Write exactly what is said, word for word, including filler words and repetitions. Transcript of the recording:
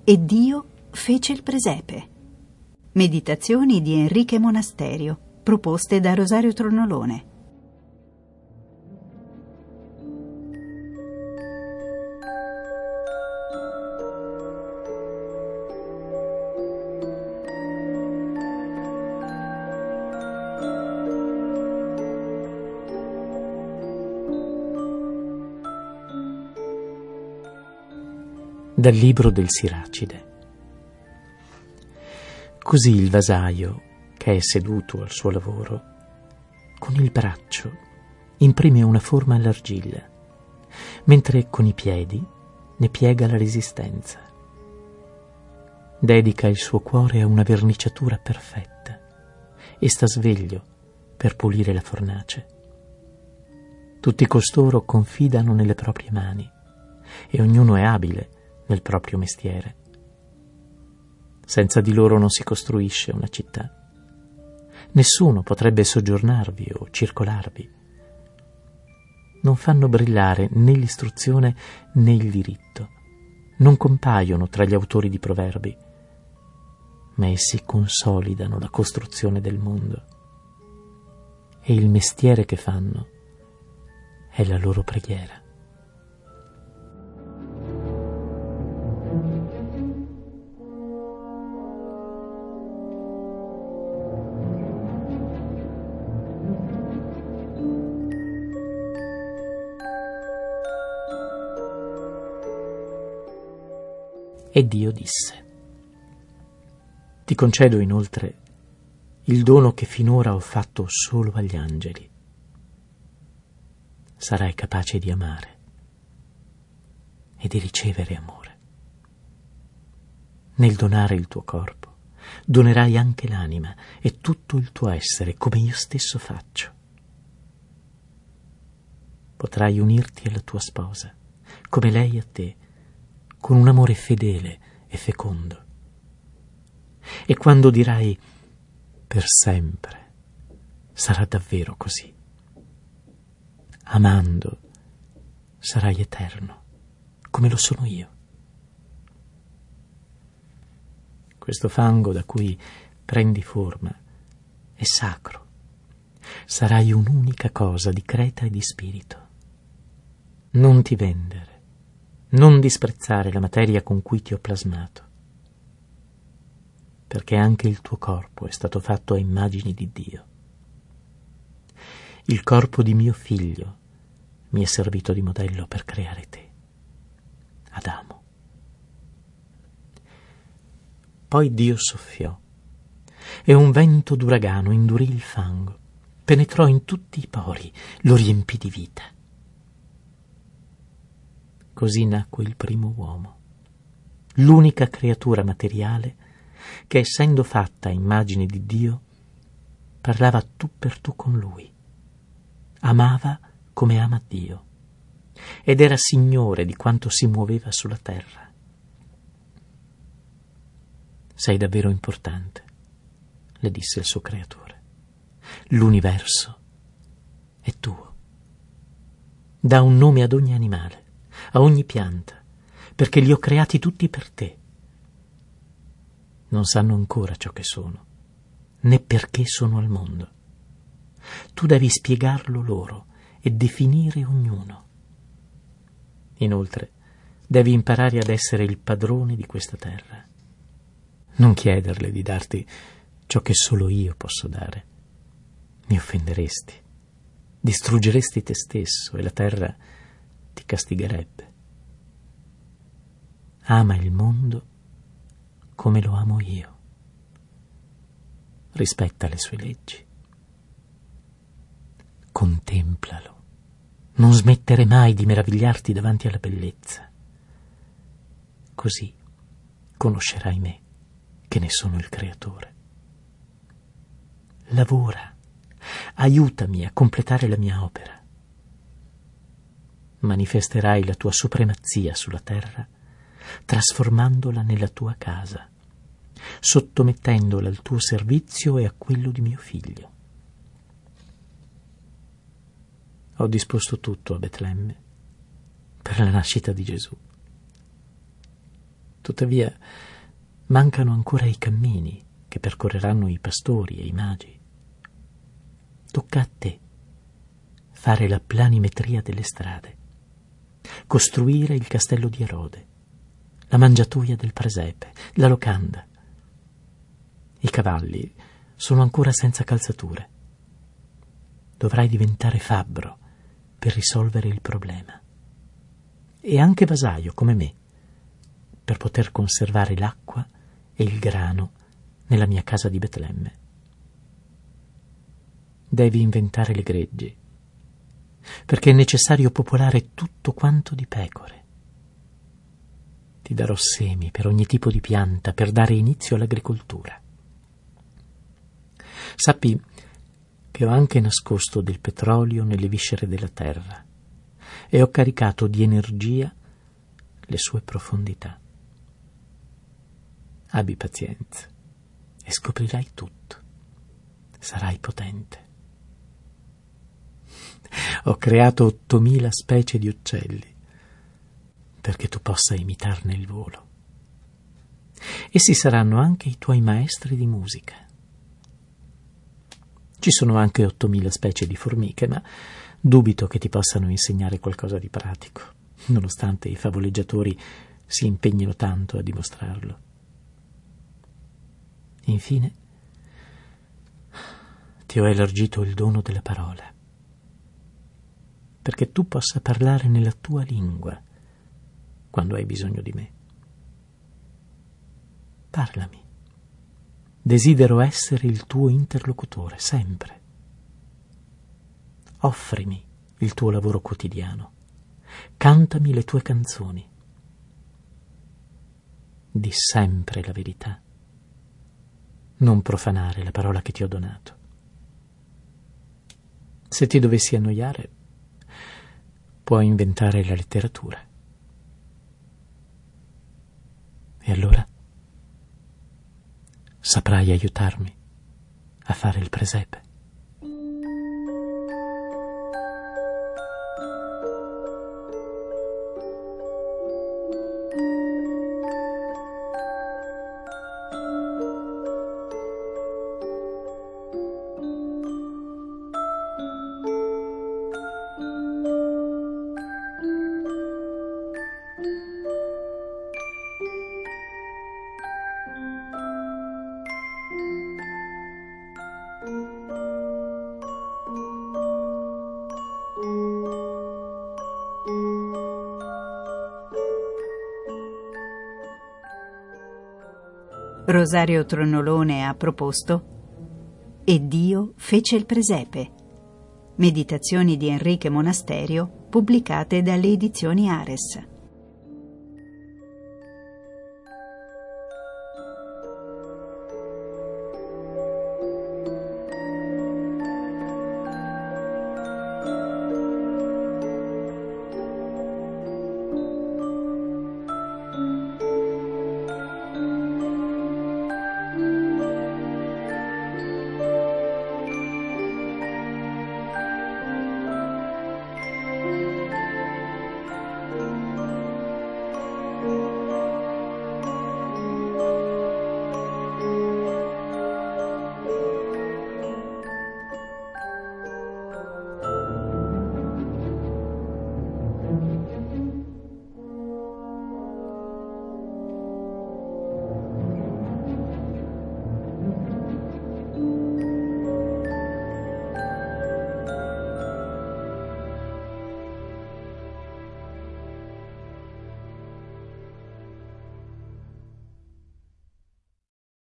E Dio fece il presepe. Meditazioni di Enrique Monasterio, proposte da Rosario Tronolone. Dal libro del Siracide. Così il vasaio, che è seduto al suo lavoro, con il braccio imprime una forma all'argilla, mentre con i piedi ne piega la resistenza. Dedica il suo cuore a una verniciatura perfetta e sta sveglio per pulire la fornace. Tutti costoro confidano nelle proprie mani e ognuno è abile nel proprio mestiere. Senza di loro non si costruisce una città. Nessuno potrebbe soggiornarvi o circolarvi. Non fanno brillare né l'istruzione né il diritto. Non compaiono tra gli autori di proverbi, ma essi consolidano la costruzione del mondo. E il mestiere che fanno è la loro preghiera. E Dio disse: ti concedo inoltre il dono che finora ho fatto solo agli angeli. Sarai capace di amare e di ricevere amore. Nel donare il tuo corpo, donerai anche l'anima e tutto il tuo essere, come io stesso faccio. Potrai unirti alla tua sposa, come lei a te, con un amore fedele e fecondo. E quando dirai per sempre, sarà davvero così. Amando, sarai eterno, come lo sono io. Questo fango da cui prendi forma è sacro. Sarai un'unica cosa di creta e di spirito. Non ti vendere. Non disprezzare la materia con cui ti ho plasmato, perché anche il tuo corpo è stato fatto a immagini di Dio. Il corpo di mio figlio mi è servito di modello per creare te, Adamo. Poi Dio soffiò e un vento d'uragano indurì il fango, penetrò in tutti i pori, lo riempì di vita. Così nacque il primo uomo, l'unica creatura materiale che, essendo fatta a immagine di Dio, parlava tu per tu con lui, amava come ama Dio, ed era signore di quanto si muoveva sulla terra. Sei davvero importante, le disse il suo creatore. L'universo è tuo. Dà un nome ad ogni animale, a ogni pianta, perché li ho creati tutti per te. Non sanno ancora ciò che sono, né perché sono al mondo. Tu devi spiegarlo loro e definire ognuno. Inoltre, devi imparare ad essere il padrone di questa terra. Non chiederle di darti ciò che solo io posso dare. Mi offenderesti, distruggeresti te stesso e la terra ti castigherebbe. Ama il mondo come lo amo io. Rispetta le sue leggi. Contemplalo. Non smettere mai di meravigliarti davanti alla bellezza. Così conoscerai me, che ne sono il creatore. Lavora, aiutami a completare la mia opera. Manifesterai la tua supremazia sulla terra, trasformandola nella tua casa, sottomettendola al tuo servizio e a quello di mio figlio. Ho disposto tutto a Betlemme per la nascita di Gesù. Tuttavia, mancano ancora i cammini che percorreranno i pastori e i magi. Tocca a te fare la planimetria delle strade, costruire il castello di Erode, la mangiatoia del presepe, la locanda. I cavalli sono ancora senza calzature. Dovrai diventare fabbro per risolvere il problema. E anche vasaio, come me, per poter conservare l'acqua e il grano nella mia casa di Betlemme. Devi inventare le greggi, perché è necessario popolare tutto quanto di pecore. Ti darò semi per ogni tipo di pianta per dare inizio all'agricoltura. Sappi che ho anche nascosto del petrolio nelle viscere della terra e ho caricato di energia le sue profondità. Abbi pazienza e scoprirai tutto. Sarai potente. Ho creato ottomila specie di uccelli perché tu possa imitarne il volo. Essi saranno anche i tuoi maestri di musica. Ci sono anche ottomila specie di formiche, ma dubito che ti possano insegnare qualcosa di pratico, nonostante i favoleggiatori si impegnino tanto a dimostrarlo. Infine, ti ho elargito il dono della parola, perché tu possa parlare nella tua lingua quando hai bisogno di me. Parlami. Desidero essere il tuo interlocutore, sempre. Offrimi il tuo lavoro quotidiano. Cantami le tue canzoni. Di sempre la verità. Non profanare la parola che ti ho donato. Se ti dovessi annoiare, puoi inventare la letteratura. E allora saprai aiutarmi a fare il presepe. Rosario Tronolone ha proposto E Dio fece il presepe. Meditazioni di Enrique Monasterio, pubblicate dalle edizioni Ares.